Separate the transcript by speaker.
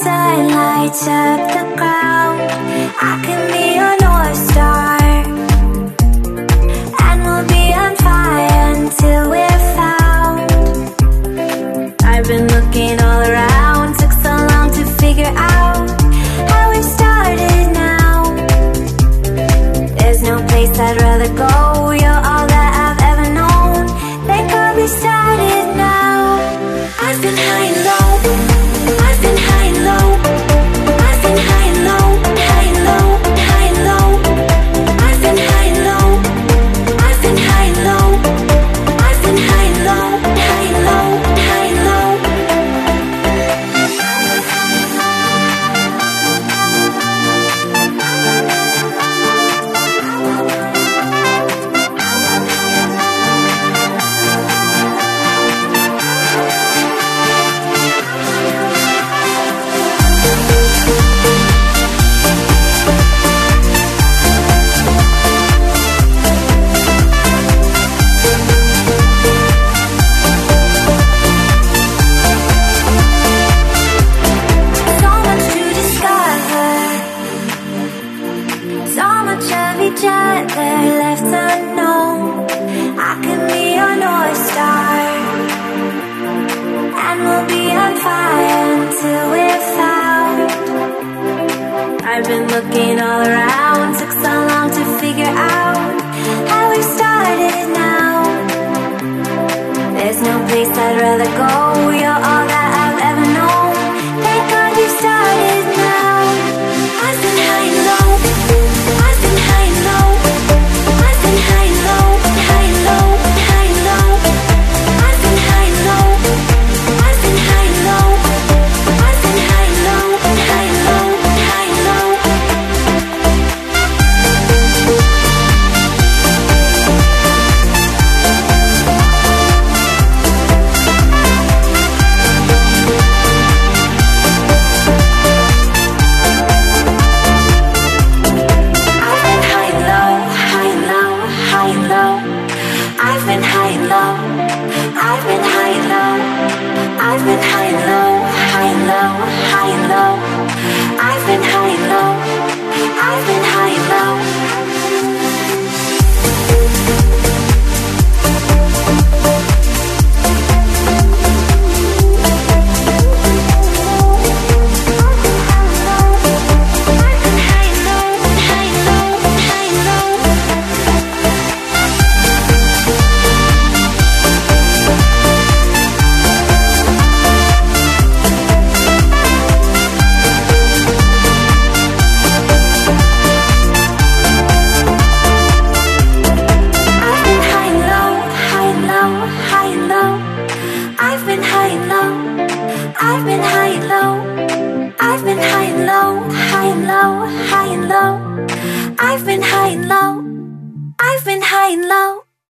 Speaker 1: sun lights up the ground, I can be your North Star, and we'll be on fire until we're found. I've been looking all around, took so long to figure out how we started now. There's no place I'd rather go, you're all that I've ever known. Thank God we started now. I've been high and low, I've been high and low, I've been high and low, high and low, high and low. I've been high and low, I've been high and low, I've been high and low, high and low, high and low. Each other left unknown, I can be your North Star, and we'll be on fire until we're found. I've been looking all around, took so long to figure out how we started now. There's no place I'd rather go, you're all that I've ever known. Thank God we started now. I've been high and low, I've been high and low, I've been high and low, high and low, high and low. I've been high and low, I've been high and low, I've been high and low, high and low, high and low. I've been high and low, I've been high and low, I've been high and low, high and low, high and low. I've been high and low, I've been high and low. I've been high and low, I've been high and low, I've been high and low, high and low, high and low. I've been high and low, I've been high and low.